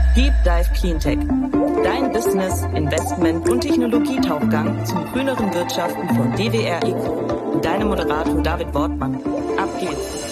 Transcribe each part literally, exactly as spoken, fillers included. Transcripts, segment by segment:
Deep Dive Cleantech. Dein Business, Investment und Technologietauchgang zum grüneren Wirtschaften von D W R Eco. Und deinem Moderator David Wortmann. Ab geht's.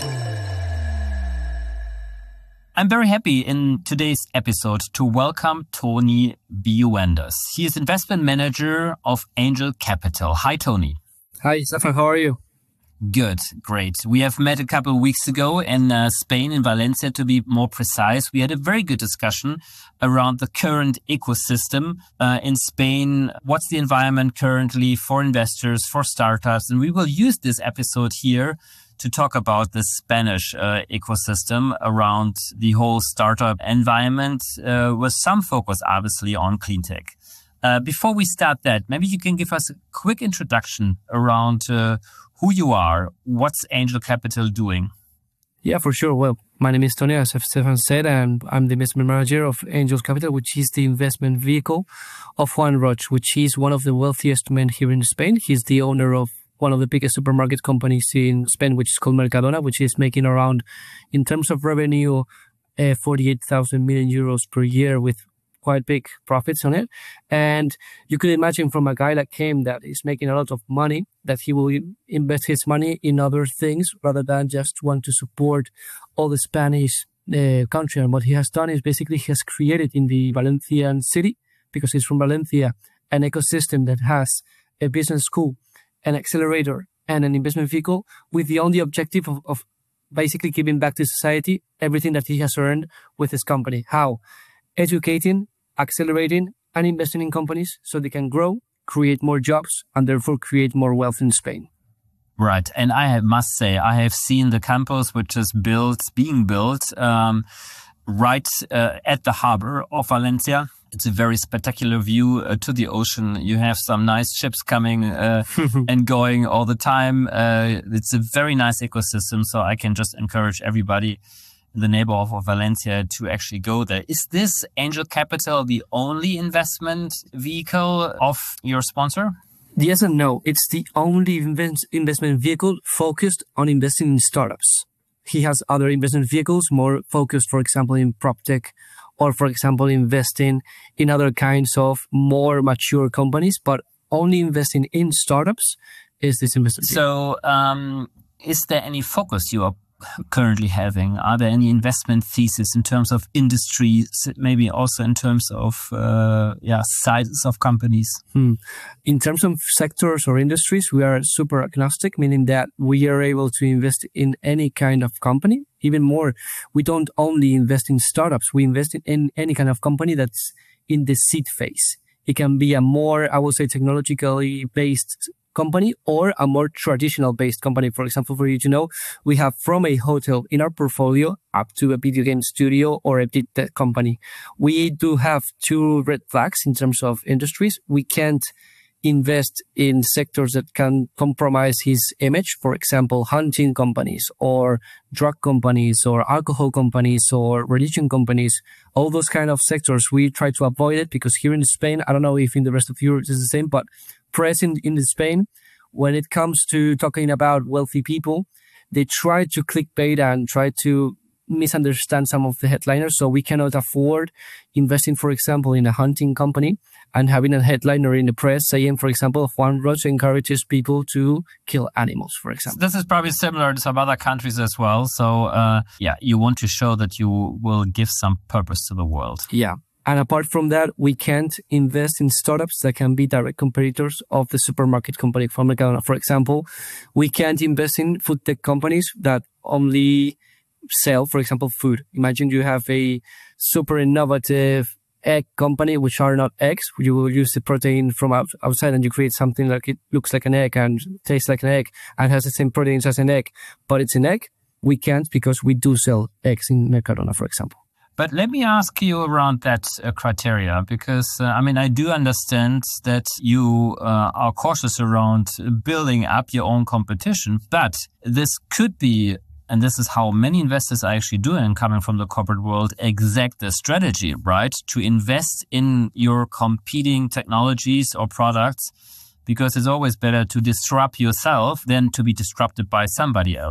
I'm very happy in today's episode to welcome Tony Biuendas. He is investment manager of Angel Capital. Hi, Tony. Hi, Stefan. How are you? Good, great. We have met a couple of weeks ago in uh, Spain, in Valencia, to be more precise. We had a very good discussion around the current ecosystem uh, in Spain. What's the environment currently for investors, for startups? And we will use this episode here to talk about the Spanish uh, ecosystem around the whole startup environment, uh, with some focus, obviously, on clean tech. Uh, before we start that, maybe you can give us a quick introduction around uh, who you are, what's Angel Capital doing? Yeah, for sure. Well, my name is Tony, as Stefan said, and I'm the investment manager of Angel Capital, which is the investment vehicle of Juan Roig, which is one of the wealthiest men here in Spain. He's the owner of one of the biggest supermarket companies in Spain, which is called Mercadona, which is making around, in terms of revenue, uh, forty-eight thousand million euros per year with quite big profits on it. And you could imagine from a guy that came that is making a lot of money, that he will invest his money in other things rather than just want to support all the Spanish uh, country. And what he has done is basically he has created in the Valencian city, because he's from Valencia, an ecosystem that has a business school, an accelerator, and an investment vehicle with the only objective of, of basically giving back to society everything that he has earned with his company. How? Educating, accelerating, and investing in companies so they can grow, create more jobs, and therefore create more wealth in Spain. Right. And I have, must say, I have seen the campus which is built, being built um, right uh, at the harbor of Valencia. It's a very spectacular view uh, to the ocean. You have some nice ships coming uh, and going all the time. Uh, it's a very nice ecosystem. So I can just encourage everybody in the neighborhood of Valencia to actually go there. Is this Angel Capital the only investment vehicle of your sponsor? Yes and no. It's the only invest- investment vehicle focused on investing in startups. He has other investment vehicles more focused, for example, in prop tech, or, for example, investing in other kinds of more mature companies, but only investing in startups is this investment vehicle. So um, is there any focus you are currently having? Are there any investment thesis in terms of industry, maybe also in terms of uh, yeah sizes of companies? Hmm. In terms of sectors or industries, we are super agnostic, meaning that we are able to invest in any kind of company. Even more, we don't only invest in startups, we invest in, in any kind of company that's in the seed phase. It can be a more, I would say, technologically based company or a more traditional based company. For example, for you to know, we have from a hotel in our portfolio up to a video game studio or a deep tech company. We do have two red flags in terms of industries. We can't invest in sectors that can compromise his image. For example, hunting companies or drug companies or alcohol companies or religion companies. All those kind of sectors, we try to avoid it because here in Spain, I don't know if in the rest of Europe it's the same, but present in Spain, when it comes to talking about wealthy people, they try to clickbait and try to misunderstand some of the headliners. So we cannot afford investing, for example, in a hunting company and having a headliner in the press saying, for example, Juan Roig encourages people to kill animals, for example. This is probably similar to some other countries as well. So, uh, yeah, you want to show that you will give some purpose to the world. Yeah. And apart from that, we can't invest in startups that can be direct competitors of the supermarket company from Mercadona. For example, we can't invest in food tech companies that only sell, for example, food. Imagine you have a super innovative egg company, which are not eggs. You will use the protein from out, outside and you create something like it looks like an egg and tastes like an egg and has the same proteins as an egg, but it's an egg. We can't because we do sell eggs in Mercadona, for example. But let me ask you around that uh, criteria, because, uh, I mean, I do understand that you uh, are cautious around building up your own competition, but this could be, and this is how many investors are actually doing coming from the corporate world, exact the strategy, right? To invest in your competing technologies or products, because it's always better to disrupt yourself than to be disrupted by somebody else.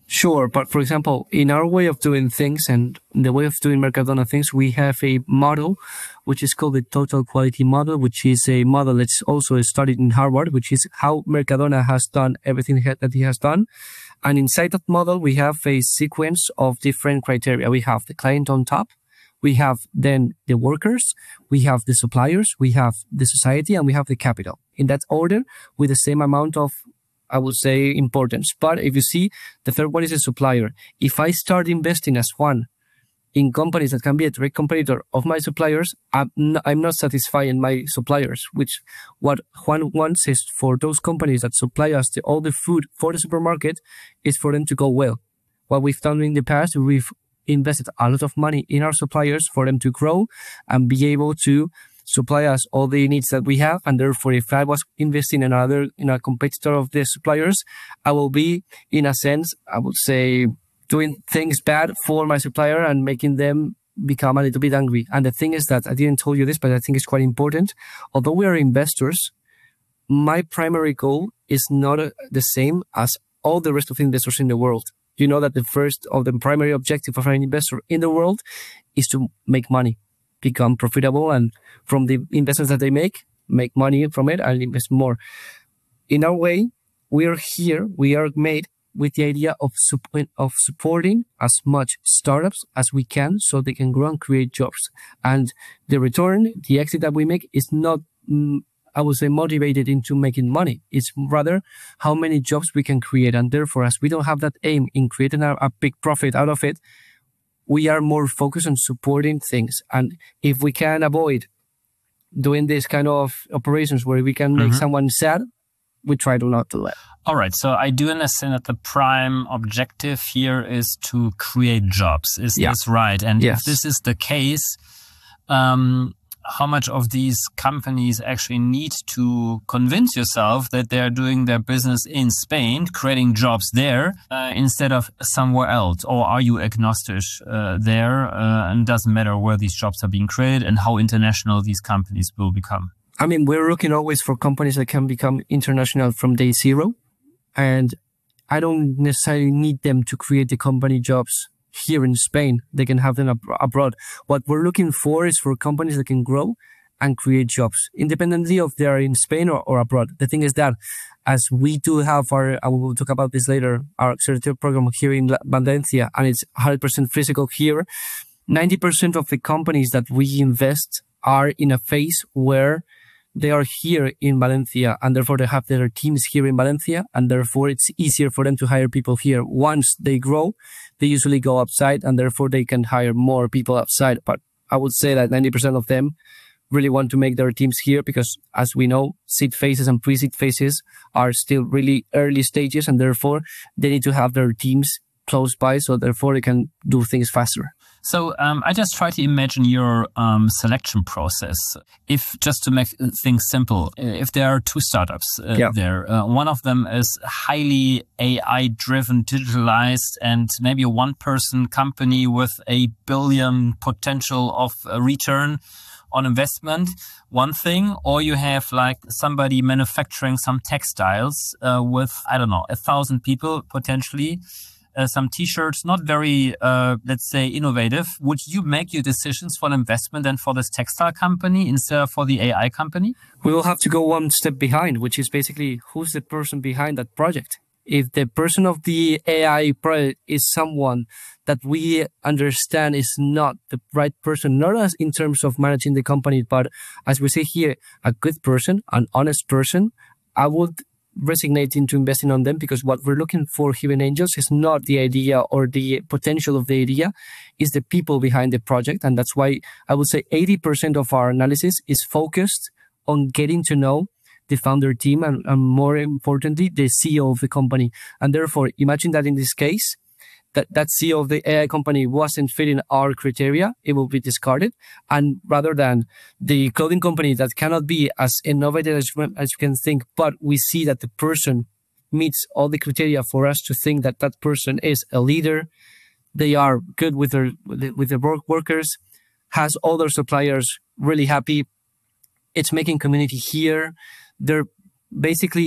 Sure, but for example, in our way of doing things and the way of doing Mercadona things, we have a model which is called the total quality model, which is a model that's also studied in Harvard, which is how Mercadona has done everything that he has done. And inside that model, we have a sequence of different criteria. We have the client on top. We have then the workers, we have the suppliers, we have the society, and we have the capital. In that order, with the same amount of, I would say, importance. But if you see, the third one is a supplier. If I start investing as Juan in companies that can be a direct competitor of my suppliers, I'm not, I'm not satisfying my suppliers, which what Juan wants is for those companies that supply us the, all the food for the supermarket is for them to go well. What we've done in the past, we've invested a lot of money in our suppliers for them to grow and be able to supply us all the needs that we have. And therefore, if I was investing in another, in a competitor of the suppliers, I will be, in a sense, I would say, doing things bad for my supplier and making them become a little bit angry. And the thing is that I didn't tell you this, but I think it's quite important. Although we are investors, my primary goal is not the same as all the rest of the investors in the world. You know that the first of the primary objective of an investor in the world is to make money, become profitable, and from the investments that they make, make money from it and invest more. In our way, we are here, we are made with the idea of, support, of supporting as much startups as we can so they can grow and create jobs. And the return, the exit that we make is not, mm, I would say, motivated into making money. It's rather how many jobs we can create. And therefore, as we don't have that aim in creating a, a big profit out of it, we are more focused on supporting things. And if we can avoid doing this kind of operations where we can make mm-hmm. someone sad, we try to not do that. All right. So I do understand that the prime objective here is to create jobs. Is yeah. this right? And yes. if this is the case, um, how much of these companies actually need to convince yourself that they're doing their business in Spain, creating jobs there uh, instead of somewhere else? Or are you agnostic uh, there uh, and it doesn't matter where these jobs are being created and how international these companies will become? I mean, we're looking always for companies that can become international from day zero. And I don't necessarily need them to create the company jobs here in Spain. They can have them ab- abroad. What we're looking for is for companies that can grow and create jobs independently of they are in Spain or, or abroad. The thing is that as we do have our, I will talk about this later, our accelerator program here in Valencia, and it's one hundred percent physical here, ninety percent of the companies that we invest are in a phase where they are here in Valencia and therefore they have their teams here in Valencia and therefore it's easier for them to hire people here. Once they grow, they usually go outside and therefore they can hire more people outside. But I would say that ninety percent of them really want to make their teams here because as we know, seed phases and pre-seed phases are still really early stages and therefore they need to have their teams close by so therefore they can do things faster. So um, I just try to imagine your um, selection process. If just to make things simple, if there are two startups uh, yeah. there, uh, one of them is highly A I-driven, digitalized, and maybe a one-person company with a billion potential of a return on investment, one thing, or you have like somebody manufacturing some textiles uh, with, I don't know, a thousand people potentially. Uh, some T-shirts, not very, uh, let's say, innovative. Would you make your decisions for an investment and for this textile company instead of for the A I company? We will have to go one step behind, which is basically who's the person behind that project. If the person of the A I project is someone that we understand is not the right person, not as in terms of managing the company, but as we say here, a good person, an honest person, I would resignate into investing on them because what we're looking for here in Angels is not the idea or the potential of the idea, is the people behind the project. And that's why I would say eighty percent of our analysis is focused on getting to know the founder team and, and more importantly, the C E O of the company. And therefore, imagine that in this case, that that C E O of the A I company wasn't fitting our criteria, it will be discarded. And rather than the clothing company that cannot be as innovative as, as you can think, but we see that the person meets all the criteria for us to think that that person is a leader, they are good with their with their work workers, has all their suppliers really happy, it's making community here, they're basically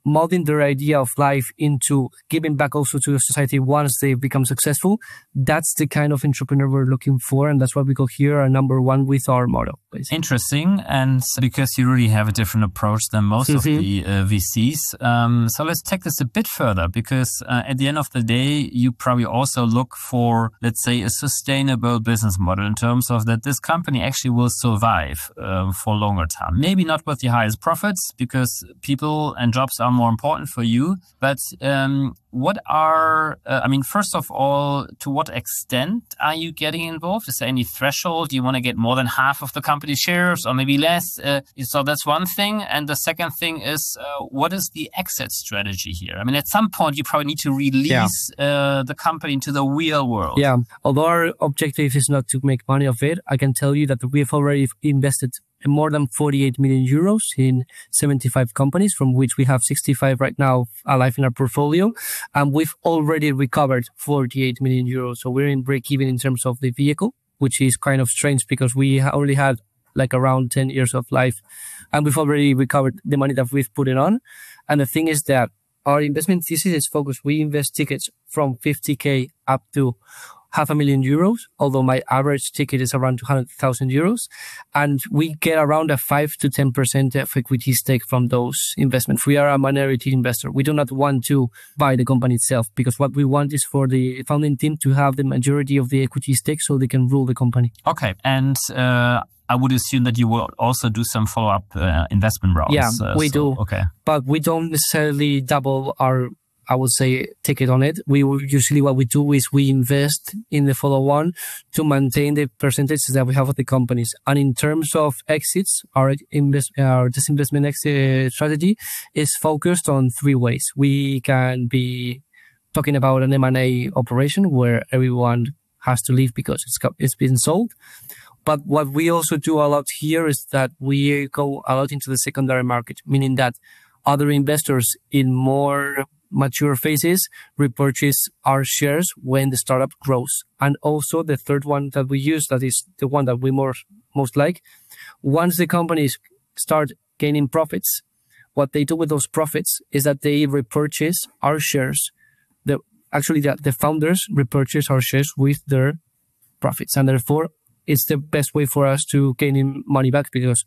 molding their idea of life into giving back also to the society once they become successful. That's the kind of entrepreneur we're looking for. And that's what we call here our number one with our model. Basically. Interesting. And because you really have a different approach than most mm-hmm. of the uh, V Cs. Um, so let's take this a bit further, because uh, at the end of the day, you probably also look for, let's say, a sustainable business model in terms of that this company actually will survive uh, for longer time. Maybe not with the highest profits, because people and jobs are more important for you. But um, what are, uh, I mean, first of all, to what extent are you getting involved? Is there any threshold? Do you want to get more than half of the company shares or maybe less? Uh, so that's one thing. And the second thing is, uh, what is the exit strategy here? I mean, at some point, you probably need to release yeah. uh, the company into the real world. Yeah. Although our objective is not to make money of it, I can tell you that we've already invested more than forty-eight million euros in seventy-five companies, from which we have sixty-five right now alive in our portfolio. And we've already recovered forty-eight million euros. So we're in break even in terms of the vehicle, which is kind of strange because we only had like around ten years of life and we've already recovered the money that we've put it on. And the thing is that our investment thesis is focused. We invest tickets from fifty K up to half a million euros, although my average ticket is around two hundred thousand euros. And we get around a five to ten percent of equity stake from those investments. We are a minority investor. We do not want to buy the company itself, because what we want is for the founding team to have the majority of the equity stake so they can rule the company. Okay. And uh, I would assume that you will also do some follow-up uh, investment rounds. Yeah, uh, we so, do. Okay. But we don't necessarily double our, I would say, ticket on it. We usually what we do is we invest in the follow-on to maintain the percentages that we have of the companies. And in terms of exits, our invest, our disinvestment exit strategy is focused on three ways. We can be talking about an M and A operation where everyone has to leave because it's it's been sold. But what we also do a lot here is that we go a lot into the secondary market, meaning that other investors in more mature phases repurchase our shares when the startup grows. And also the third one that we use, that is the one that we more most like, once the companies start gaining profits, what they do with those profits is that they repurchase our shares. The actually the, the founders repurchase our shares with their profits, and therefore it's the best way for us to gain money back, because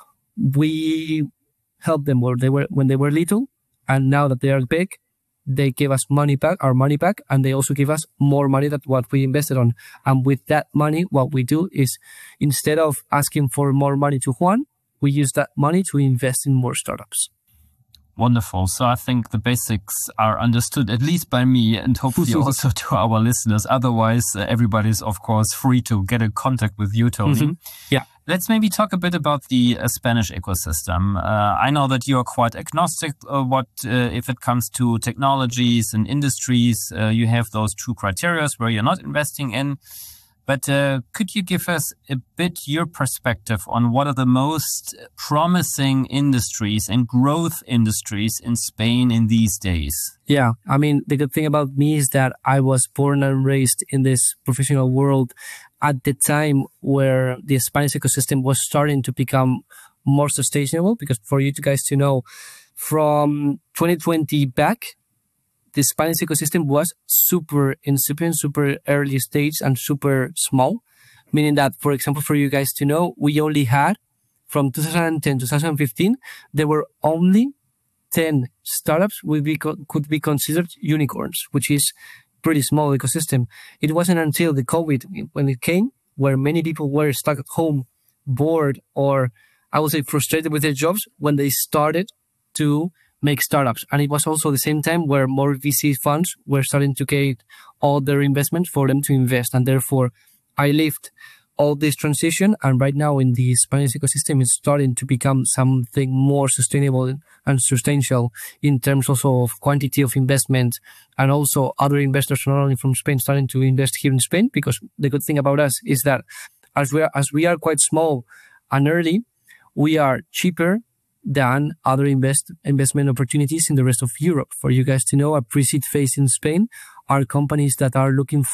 we helped them where they were when they were little, and now that they are big, they give us money back, our money back, and they also give us more money than what we invested on. And with that money, what we do is, instead of asking for more money to Juan, we use that money to invest in more startups. Wonderful. So I think the basics are understood, at least by me, and hopefully also to our listeners. Otherwise, uh, everybody's, of course, free to get in contact with you, Tony. Mm-hmm. Yeah. Let's maybe talk a bit about the uh, Spanish ecosystem. Uh, I know that you are quite agnostic uh, what uh, if it comes to technologies and industries. Uh, you have those two criteria where you're not investing in. But uh, could you give us a bit your perspective on what are the most promising industries and growth industries in Spain in these days? Yeah, I mean, the good thing about me is that I was born and raised in this professional world at the time where the Spanish ecosystem was starting to become more sustainable. Because for you guys to know, from twenty twenty back, the Spanish ecosystem was super incipient, super early stage, and super small. Meaning that, for example, for you guys to know, we only had, from two thousand ten to two thousand fifteen, there were only ten startups would be could be considered unicorns, which is pretty small ecosystem. It wasn't until the COVID, when it came, where many people were stuck at home, bored, or I would say frustrated with their jobs, when they started to make startups. And it was also the same time where more V C funds were starting to get all their investments for them to invest. And therefore, I lived all this transition. And right now in the Spanish ecosystem, it's starting to become something more sustainable and substantial in terms also of quantity of investment, and also other investors not only from Spain starting to invest here in Spain. Because the good thing about us is that as we are, as we are quite small and early, we are cheaper than other invest investment opportunities in the rest of Europe. For you guys to know, a pre-seed phase in Spain are companies that are looking for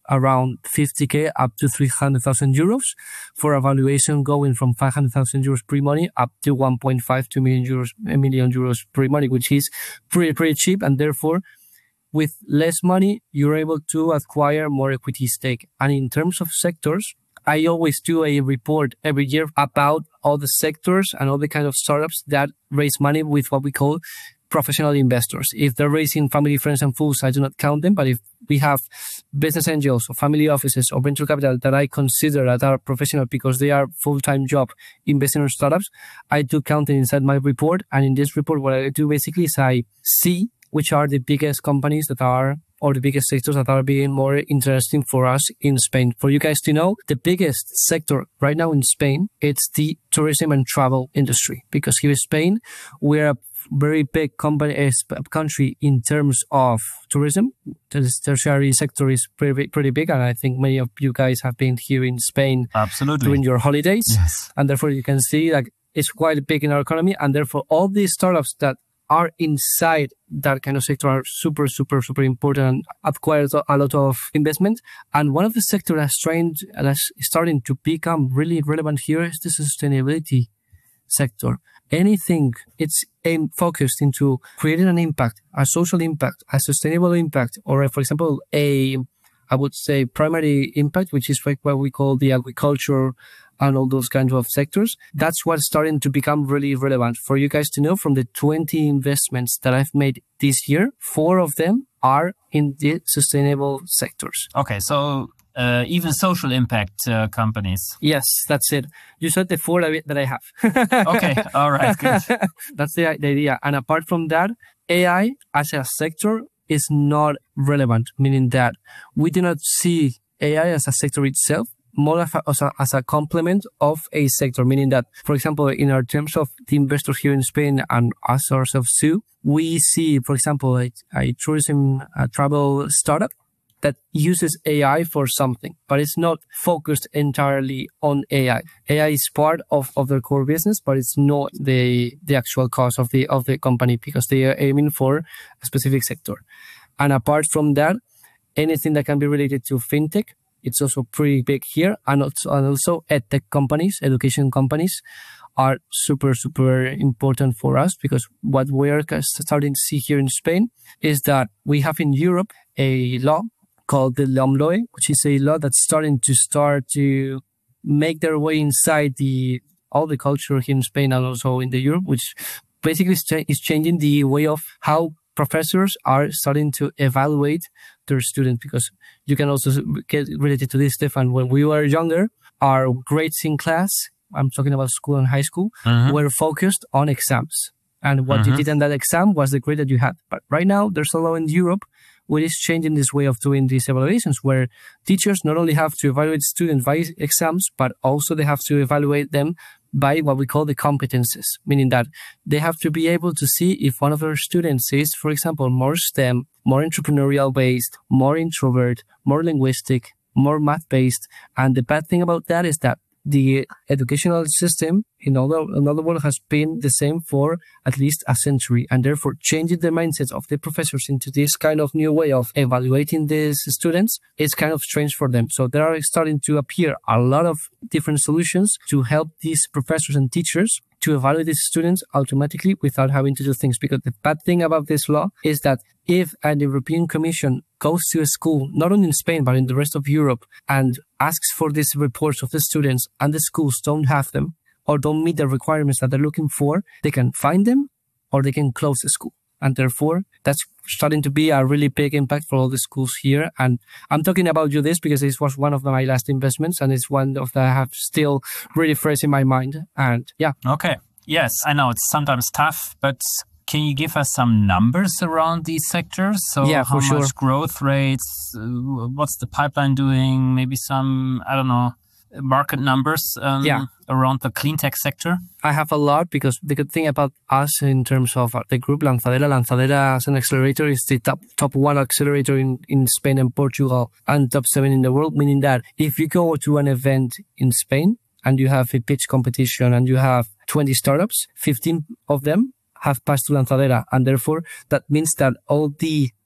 around fifty K up to three hundred thousand euros, for a valuation going from five hundred thousand euros pre-money up to one point five to million euros, a million euros pre-money, which is pretty, pretty cheap. And therefore, with less money, you're able to acquire more equity stake. And in terms of sectors, I always do a report every year about all the sectors and all the kind of startups that raise money with what we call professional investors. If they're raising family, friends, and fools, I do not count them. But if we have business angels or family offices or venture capital that I consider that are professional because they are full-time job investing in startups, I do count it inside my report. And in this report, what I do basically is I see which are the biggest companies that are, or the biggest sectors that are being more interesting for us in Spain. For you guys to know, the biggest sector right now in Spain, it's the tourism and travel industry. Because here in Spain, we're a very big company, country in terms of tourism. The tertiary sector is pretty, pretty big. And I think many of you guys have been here in Spain Absolutely. during your holidays. Yes. And therefore you can see that it's quite big in our economy. And therefore all these startups that are inside that kind of sector are super, super, super important and acquire a lot of investment. And one of the sectors that's trying, to, that's starting to become really relevant here is the sustainability sector. Anything it's aimed, focused into creating an impact, a social impact, a sustainable impact, or a, for example, a, I would say, primary impact, which is like what we call the agriculture and all those kinds of sectors. That's what's starting to become really relevant. For you guys to know, from the twenty investments that I've made this year, four of them are in the sustainable sectors. Okay, so uh, even social impact uh, companies. Yes, that's it. You said the four that I have. Okay, all right, good. That's the, the idea. And apart from that, A I as a sector is not relevant, meaning that we do not see A I as a sector itself, more of a, as, a, as a complement of a sector, meaning that, for example, in our terms of the investors here in Spain and us ourselves too, we see, for example, a, a tourism a travel startup that uses A I for something, but it's not focused entirely on A I. A I is part of, of their core business, but it's not the the actual cost of the of the company because they are aiming for a specific sector. And apart from that, anything that can be related to fintech, it's also pretty big here. And also, and also edtech companies, education companies are super, super important for us because what we are starting to see here in Spain is that we have in Europe a law called the LOMLOE, which is a law that's starting to start to make their way inside the all the culture here in Spain and also in the Europe, which basically is changing the way of how professors are starting to evaluate their students, because you can also get related to this, Stefan. When we were younger, our grades in class, I'm talking about school and high school, uh-huh. were focused on exams. And what uh-huh. you did in that exam was the grade that you had. But right now, there's a law in Europe which is changing this way of doing these evaluations, where teachers not only have to evaluate students by exams, but also they have to evaluate them by what we call the competences, meaning that they have to be able to see if one of their students is, for example, more STEM, more entrepreneurial-based, more introvert, more linguistic, more math-based. And the bad thing about that is that the educational system in all the, in all the world has been the same for at least a century, and therefore changing the mindset of the professors into this kind of new way of evaluating these students is kind of strange for them. So there are starting to appear a lot of different solutions to help these professors and teachers to evaluate these students automatically without having to do things. Because the bad thing about this law is that if an European Commission goes to a school, not only in Spain, but in the rest of Europe, and asks for these reports of the students and the schools don't have them or don't meet the requirements that they're looking for, they can find them or they can close the school. And therefore, that's starting to be a really big impact for all the schools here. And I'm talking about you this because this was one of my last investments and it's one of that I have still really fresh in my mind. And yeah. Okay. Yes, I know it's sometimes tough, but can you give us some numbers around these sectors? So yeah, how for sure. much growth rates? Uh, what's the pipeline doing? Maybe some, I don't know, market numbers um, yeah. around the clean tech sector? I have a lot because the good thing about us in terms of the group Lanzadera, Lanzadera as an accelerator is the top top one accelerator in, in Spain and Portugal and top seven in the world, meaning that if you go to an event in Spain and you have a pitch competition and you have twenty startups, fifteen of them have passed to Lanzadera. And therefore, that means that all the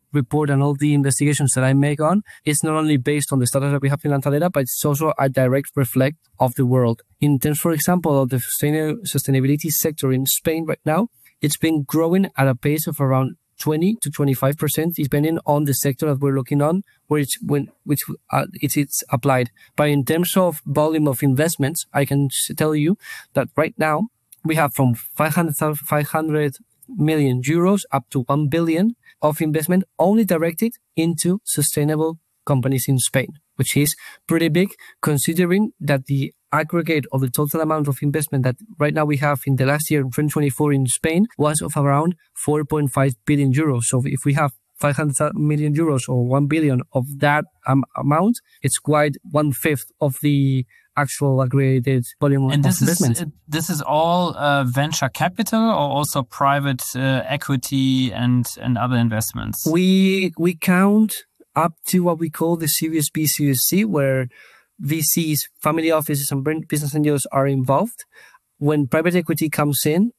report and all the investigations that I make on, it's not only based on the startups that we have in Lanzadera, but it's also a direct reflect of the world. In terms, for example, of the sustainability sector in Spain right now, it's been growing at a pace of around twenty to twenty-five percent, depending on the sector that we're looking on, where it's when which uh, it's, it's applied. But in terms of volume of investments, I can tell you that right now we have from five hundred million euros up to one billion of investment only directed into sustainable companies in Spain, which is pretty big considering that the aggregate of the total amount of investment that right now we have in the last year, twenty twenty-four in Spain, was of around four point five billion euros. So if we have five hundred million euros or one billion of that um, amount, it's quite one fifth of the actual aggregated volume and of this investment. Is, this is all uh, venture capital or also private uh, equity and, and other investments? We, we count up to what we call the Series B, Series C, where V Cs, family offices, and business angels are involved. When private equity comes in,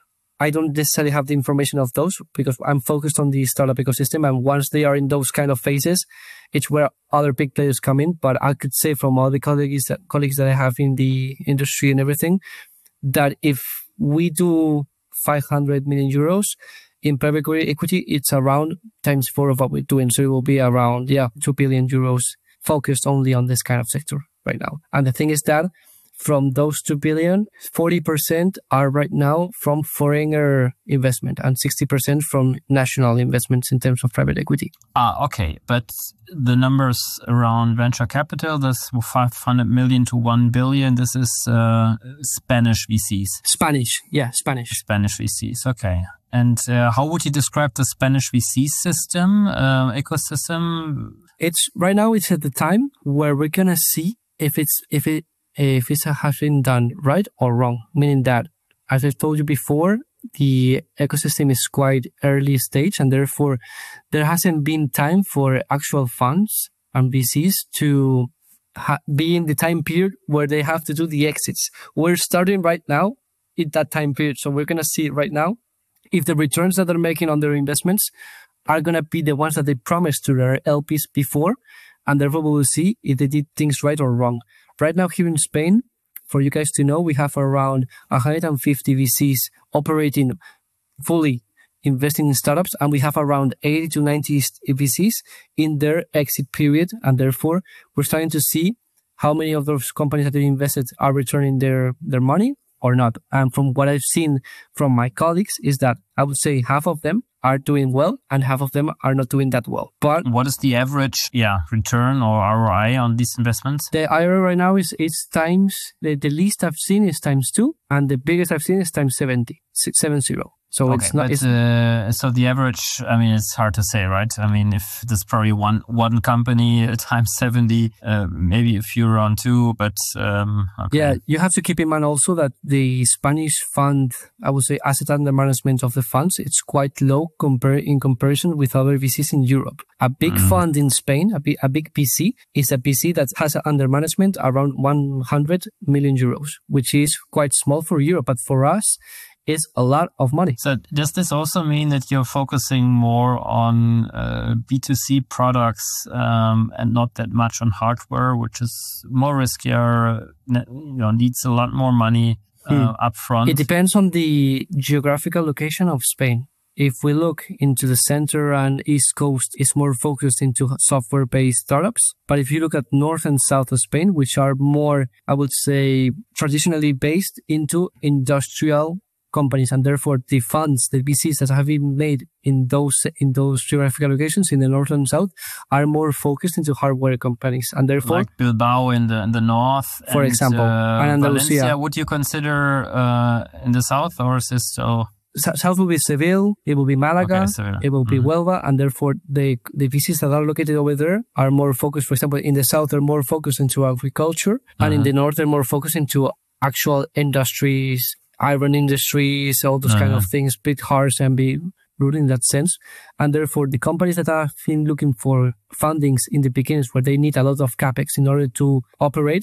I don't necessarily have the information of those because I'm focused on the startup ecosystem. And once they are in those kind of phases, it's where other big players come in. But I could say from all the colleagues that, colleagues that I have in the industry and everything, that if we do five hundred million euros in private equity, it's around times four of what we're doing. So it will be around, yeah, two billion euros focused only on this kind of sector right now. And the thing is that from those two billion, forty percent are right now from foreigner investment and sixty percent from national investments in terms of private equity. Ah, okay. But the numbers around venture capital, this five hundred million to one billion, this is uh, Spanish V Cs. Spanish, yeah, Spanish. Spanish V Cs, okay. And uh, how would you describe the Spanish V C system, uh, ecosystem? It's right now. It's at the time where we're gonna see if it's if it if it has been done right or wrong. Meaning that, as I told you before, the ecosystem is quite early stage, and therefore there hasn't been time for actual funds and V Cs to ha- be in the time period where they have to do the exits. We're starting right now in that time period, so we're gonna see right now if the returns that they're making on their investments are going to be the ones that they promised to their L Ps before, and therefore we will see if they did things right or wrong. Right now here in Spain, for you guys to know, we have around one hundred fifty V Cs operating fully, investing in startups, and we have around eighty to ninety V Cs in their exit period, and therefore we're starting to see how many of those companies that they invested are returning their, their money or not. And from what I've seen from my colleagues is that I would say half of them are doing well and half of them are not doing that well. But what is the average yeah return or R O I on these investments? The I R O right now is it's times, the, the least I've seen is times two, and the biggest I've seen is times seventy, seven zero. So okay, it's not. But, it's, uh, so the average, I mean, it's hard to say, right? I mean, if there's probably one one company at times seventy, uh, maybe a few around two, but um, okay. Yeah, you have to keep in mind also that the Spanish fund, I would say, asset under management of the funds, it's quite low compare in comparison with other V Cs in Europe. A big mm. fund in Spain, a, big, a big P C, is a P C that has under management around one hundred million euros, which is quite small for Europe, but for us, is a lot of money. So does this also mean that you're focusing more on uh, B two C products um, and not that much on hardware, which is more riskier, you know, needs a lot more money uh, hmm. upfront? It depends on the geographical location of Spain. If we look into the center and east coast, it's more focused into software-based startups. But if you look at north and south of Spain, which are more, I would say, traditionally based into industrial companies, and therefore the funds, the V Cs that have been made in those in those geographical locations in the north and south are more focused into hardware companies, and therefore like Bilbao in the in the north, for and, example, uh, and Andalusia. Valencia, would you consider uh, in the south, or is this still? South will be Seville, it will be Malaga, okay, it will be mm-hmm. Huelva, and therefore the the V Cs that are located over there are more focused. For example, in the south, they're more focused into agriculture, mm-hmm. and in the north, they're more focused into actual industries. Iron industries, all those uh-huh. kind of things, bit harsh and be rude in that sense. And therefore, the companies that have been looking for fundings in the beginnings where they need a lot of capex in order to operate,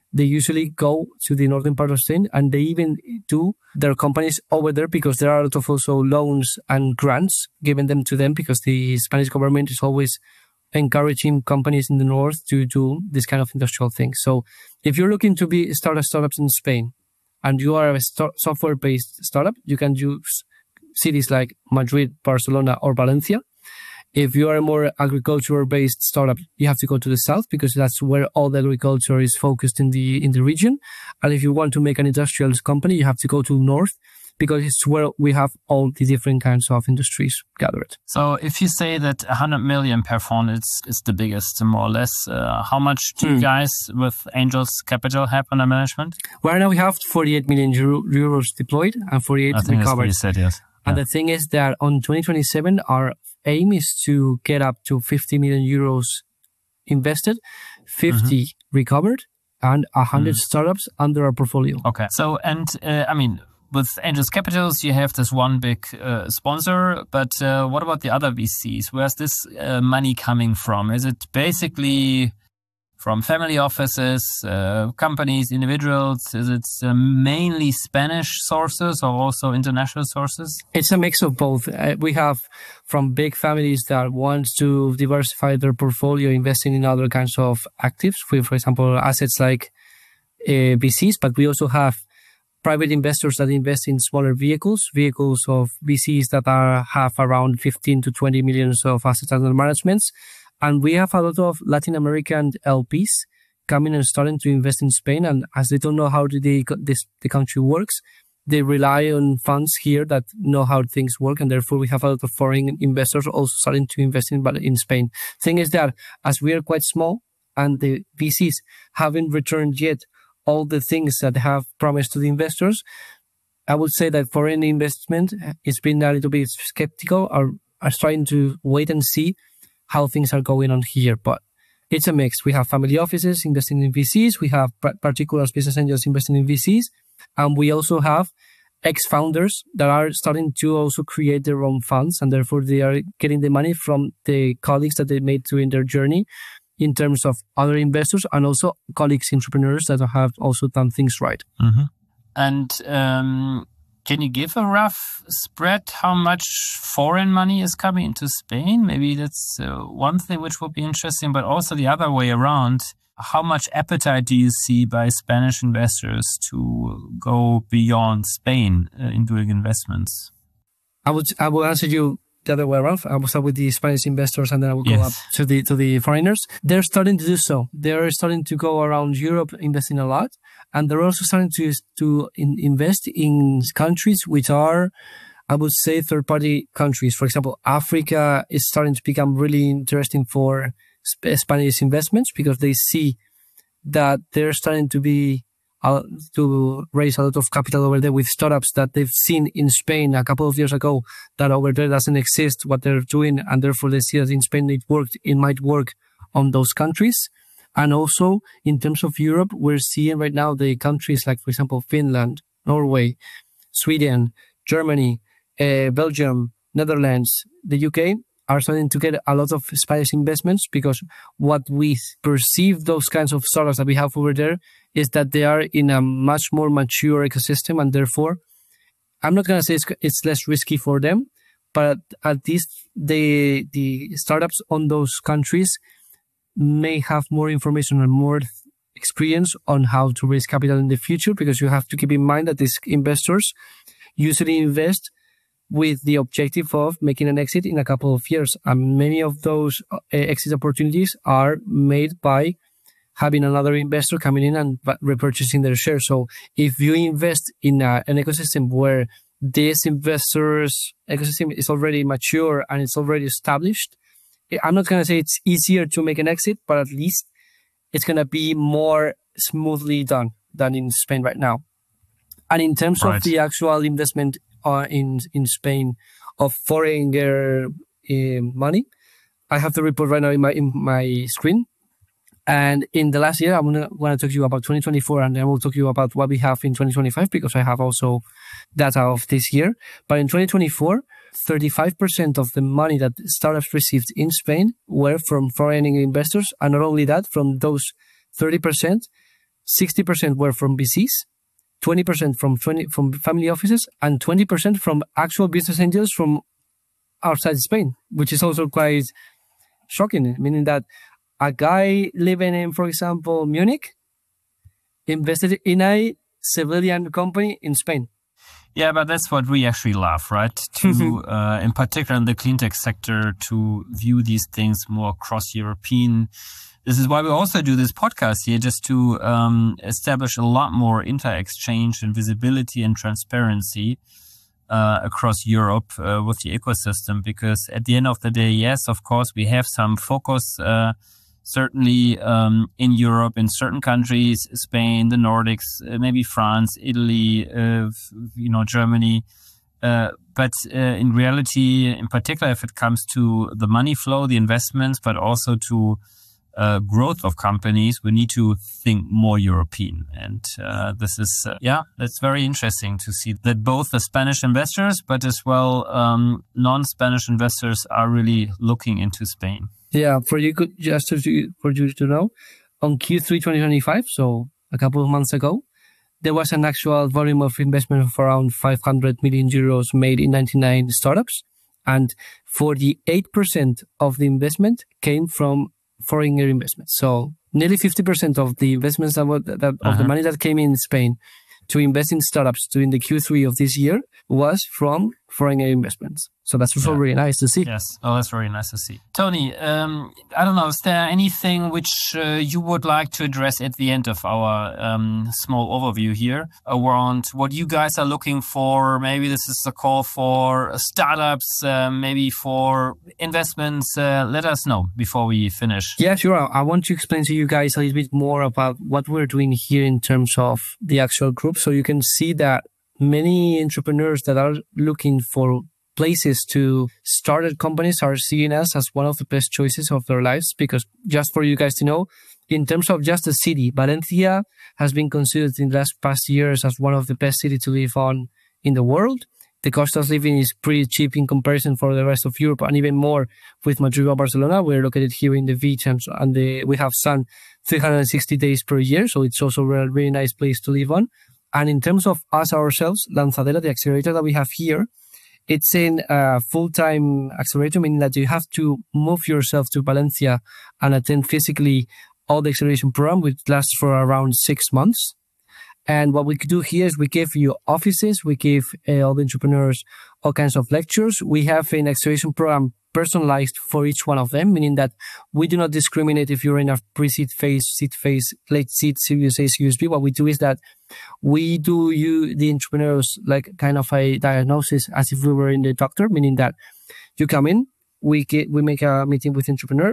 they usually go to the northern part of Spain, and they even do their companies over there because there are a lot of also loans and grants given them to them because the Spanish government is always encouraging companies in the north to do this kind of industrial thing. So if you're looking to be start a startups in Spain and you are a st- software-based startup, you can use cities like Madrid, Barcelona, or Valencia. If you are a more agriculture-based startup, you have to go to the south because that's where all the agriculture is focused in the in the region. And if you want to make an industrial company, you have to go to north because it's where we have all the different kinds of industries gathered. So if you say that one hundred million per fund is, is the biggest, more or less, uh, how much do mm. you guys with Angels Capital have under management? Right now we have forty-eight million euro, euros deployed and forty-eight I think recovered. That's what you said, yes. And yeah. the thing is that on twenty twenty-seven, our aim is to get up to fifty million euros invested, fifty mm-hmm. recovered, and one hundred mm. startups under our portfolio. Okay. So, and uh, I mean, with Angels Capitals, you have this one big uh, sponsor, but uh, what about the other V Cs? Where's this uh, money coming from? Is it basically from family offices, uh, companies, individuals? Is it uh, mainly Spanish sources or also international sources? It's a mix of both. Uh, we have from big families that want to diversify their portfolio, investing in other kinds of actives, for, for example, assets like uh, V Cs, but we also have private investors that invest in smaller vehicles, vehicles of V Cs that are have around fifteen to twenty millions of assets under management. And we have a lot of Latin American L Ps coming and starting to invest in Spain. And as they don't know how the, this, the country works, they rely on funds here that know how things work. And therefore, we have a lot of foreign investors also starting to invest in, in Spain. Thing is that as we are quite small and the V Cs haven't returned yet all the things that they have promised to the investors, I would say that foreign investment has been a little bit skeptical or are trying to wait and see how things are going on here. But it's a mix. We have family offices investing in V Cs. We have particular business angels investing in V Cs. And we also have ex-founders that are starting to also create their own funds. And therefore, they are getting the money from the colleagues that they made during their journey in terms of other investors and also colleagues, entrepreneurs that have also done things right. Mm-hmm. And um, can you give a rough spread how much foreign money is coming into Spain? Maybe that's uh, one thing which would be interesting, but also the other way around. How much appetite do you see by Spanish investors to go beyond Spain uh, in doing investments? I would I will answer you the other way around. I will start with the Spanish investors and then I will go yes. up to the to the foreigners. They're starting to do so. They're starting to go around Europe investing a lot. And they're also starting to to in, invest in countries which are, I would say, third-party countries. For example, Africa is starting to become really interesting for Sp- Spanish investments because they see that they're starting to be uh, to raise a lot of capital over there with startups that they've seen in Spain a couple of years ago that over there doesn't exist what they're doing, and therefore they see that in Spain it worked, it might work on those countries. And also, in terms of Europe, we're seeing right now the countries like, for example, Finland, Norway, Sweden, Germany, uh, Belgium, Netherlands, the U K are starting to get a lot of Spanish investments because what we perceive those kinds of startups that we have over there is that they are in a much more mature ecosystem. And therefore, I'm not going to say it's, it's less risky for them, but at least the the startups on those countries may have more information and more experience on how to raise capital in the future, because you have to keep in mind that these investors usually invest with the objective of making an exit in a couple of years. And many of those uh, exit opportunities are made by having another investor coming in and repurchasing their shares. So if you invest in a, an ecosystem where this investors ecosystem is already mature and it's already established, I'm not going to say it's easier to make an exit, but at least it's going to be more smoothly done than in Spain right now. And in terms right. of the actual investment uh, in in Spain of foreign uh, money, I have the report right now in my in my screen. And in the last year, I'm going to want to talk to you about twenty twenty-four, and then we'll talk to you about what we have in twenty twenty-five, because I have also data of this year. But in twenty twenty-four, thirty-five percent of the money that startups received in Spain were from foreign investors. And not only that, from those thirty percent, sixty percent were from V Cs, twenty percent from twenty from family offices, and twenty percent from actual business angels from outside Spain, which is also quite shocking, meaning that a guy living in, for example, Munich, invested in a civilian company in Spain. Yeah, but that's what we actually love, right? To, uh, in particular in the clean tech sector, to view these things more cross-European. This is why we also do this podcast here, just to um, establish a lot more inter-exchange and visibility and transparency uh, across Europe uh, with the ecosystem. Because at the end of the day, yes, of course, we have some focus uh, certainly um, in Europe, in certain countries, Spain, the Nordics, uh, maybe France, Italy, uh, you know, Germany. Uh, but uh, in reality, in particular, if it comes to the money flow, the investments, but also to uh, growth of companies, we need to think more European. And uh, this is, uh, yeah, that's very interesting to see that both the Spanish investors, but as well um, non-Spanish investors are really looking into Spain. Yeah, for you, just to, for you to know, on Q three twenty twenty-five, so a couple of months ago, there was an actual volume of investment of around five hundred million euros made in ninety-nine startups, and forty-eight percent of the investment came from foreign investments. So nearly fifty percent of the investments that, were, that uh-huh. of the money that came in Spain to invest in startups during the Q three of this year was from foreign investments. So that's also yeah. really nice to see. Yes. Oh, that's very nice to see. Tony, um, I don't know, is there anything which uh, you would like to address at the end of our um, small overview here around what you guys are looking for? Maybe this is a call for startups, uh, maybe for investments. Uh, let us know before we finish. Yeah, sure. I want to explain to you guys a little bit more about what we're doing here in terms of the actual group. So you can see that many entrepreneurs that are looking for places to start companies are seeing us as one of the best choices of their lives. Because just for you guys to know, in terms of just the city, Valencia has been considered in the last past years as one of the best cities to live on in the world. The cost of living is pretty cheap in comparison for the rest of Europe, and even more with Madrid or Barcelona. We're located here in the beach, and, and the, we have sun three hundred sixty days per year. So it's also a really, really nice place to live on. And in terms of us ourselves, Lanzadera, the accelerator that we have here, it's in a full-time accelerator, meaning that you have to move yourself to Valencia and attend physically all the acceleration program, which lasts for around six months. And what we do here is we give you offices, we give uh, all the entrepreneurs all kinds of lectures. We have an acceleration program personalized for each one of them, meaning that we do not discriminate if you're in a pre-seed phase, seed phase, late seed, Series A, Series B. What we do is that we do you, the entrepreneurs, like kind of a diagnosis as if we were in the doctor, meaning that you come in, we get, we make a meeting with the entrepreneur,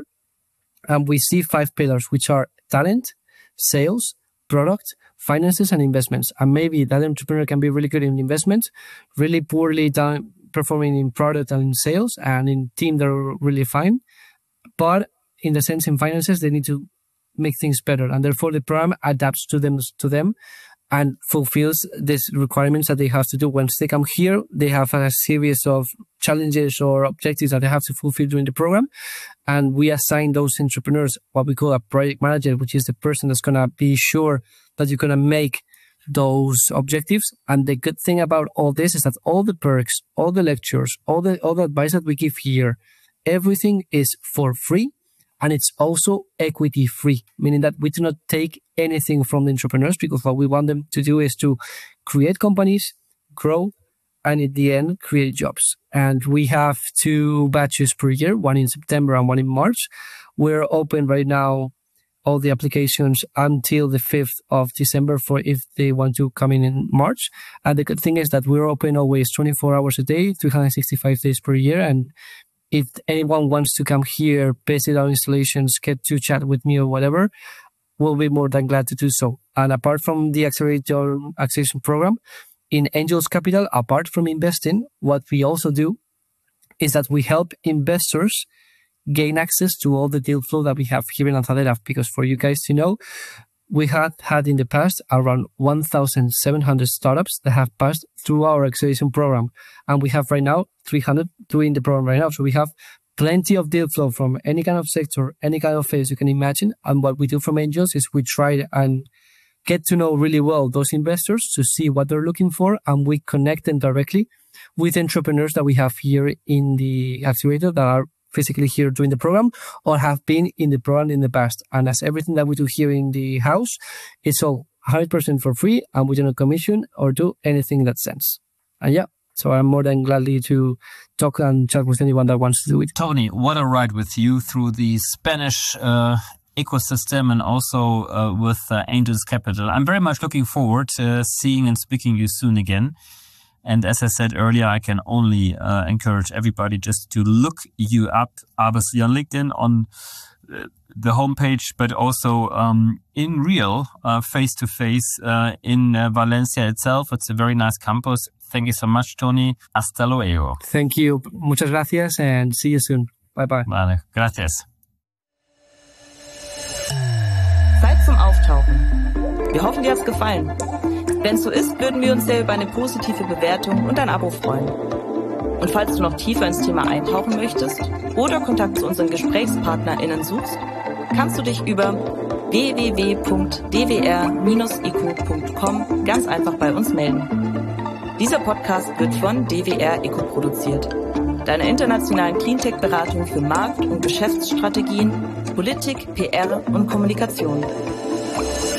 and we see five pillars, which are talent, sales, product, finances, and investments. And maybe that entrepreneur can be really good in investment, really poorly done performing in product and in sales, and in team they're really fine. But in the sense in finances, they need to make things better, and therefore the program adapts to them to them and fulfills these requirements that they have to do. Once they come here, they have a series of challenges or objectives that they have to fulfill during the program, and we assign those entrepreneurs what we call a project manager, which is the person that's going to be sure that you're going to make those objectives. And the good thing about all this is that all the perks, all the lectures, all the all the advice that we give here, everything is for free, and it's also equity free, meaning that we do not take anything from the entrepreneurs, because what we want them to do is to create companies, grow, and in the end create jobs. And we have two batches per year, one in September and one in March. We're open right now all the applications until the fifth of December for if they want to come in in March. And the good thing is that we're open always twenty-four hours a day, three hundred sixty-five days per year. And if anyone wants to come here, visit our installations, get to chat with me or whatever, we'll be more than glad to do so. And apart from the accelerator acceleration program, in Angels Capital, apart from investing, what we also do is that we help investors gain access to all the deal flow that we have here in Lanzadera. Because for you guys to know, we had had in the past around one thousand seven hundred startups that have passed through our acceleration program. And we have right now three hundred doing the program right now. So we have plenty of deal flow from any kind of sector, any kind of phase you can imagine. And what we do from Angels is we try and get to know really well those investors to see what they're looking for, and we connect them directly with entrepreneurs that we have here in the accelerator that are physically here doing the program or have been in the program in the past. And as everything that we do here in the house, it's all one hundred percent for free, and we do not commission or do anything in that sense. And yeah, so I'm more than gladly to talk and chat with anyone that wants to do it. Tony, what a ride with you through the Spanish uh, ecosystem and also uh, with uh, Angels Capital. I'm very much looking forward to seeing and speaking to you soon again. And as I said earlier, I can only uh, encourage everybody just to look you up, obviously on LinkedIn, on uh, the homepage, but also um, in real, uh, face-to-face uh, in uh, Valencia itself. It's a very nice campus. Thank you so much, Tony. Hasta luego. Thank you. Muchas gracias and see you soon. Bye-bye. Vale, gracias. Zeit zum Auftauchen. Wir hoffen, dir hat's gefallen. Wenn es so ist, würden wir uns sehr über eine positive Bewertung und ein Abo freuen. Und falls du noch tiefer ins Thema eintauchen möchtest oder Kontakt zu unseren GesprächspartnerInnen suchst, kannst du dich über w w w punkt d w r dash eco punkt com ganz einfach bei uns melden. Dieser Podcast wird von D W R Eco produziert, deiner internationalen Cleantech-Beratung für Markt- und Geschäftsstrategien, Politik, P R und Kommunikation.